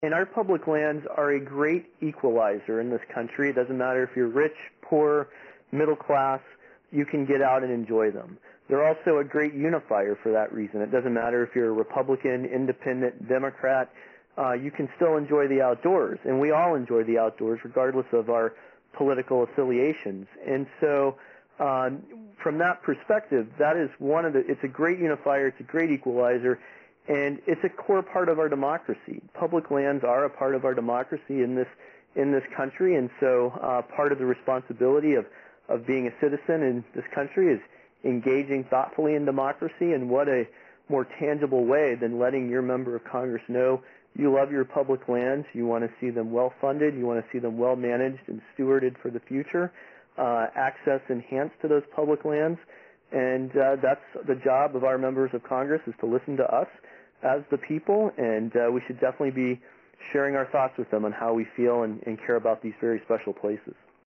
And our public lands are a great equalizer in this country. It doesn't matter if you're rich, poor, middle class, you can get out and enjoy them. They're also a great unifier for that reason. It doesn't matter if you're a Republican, Independent, Democrat, you can still enjoy the outdoors. And we all enjoy the outdoors regardless of our political affiliations. And so from that perspective, that is it's a great unifier, it's a great equalizer, and it's a core part of our democracy. Public lands are a part of our democracy in this country, and so part of the responsibility of being a citizen in this country is engaging thoughtfully in democracy. And what a more tangible way than letting your member of Congress know you love your public lands, you want to see them well funded, you want to see them well managed and stewarded for the future, access enhanced to those public lands. And that's the job of our members of Congress, is to listen to us as the people, and we should definitely be sharing our thoughts with them on how we feel and care about these very special places.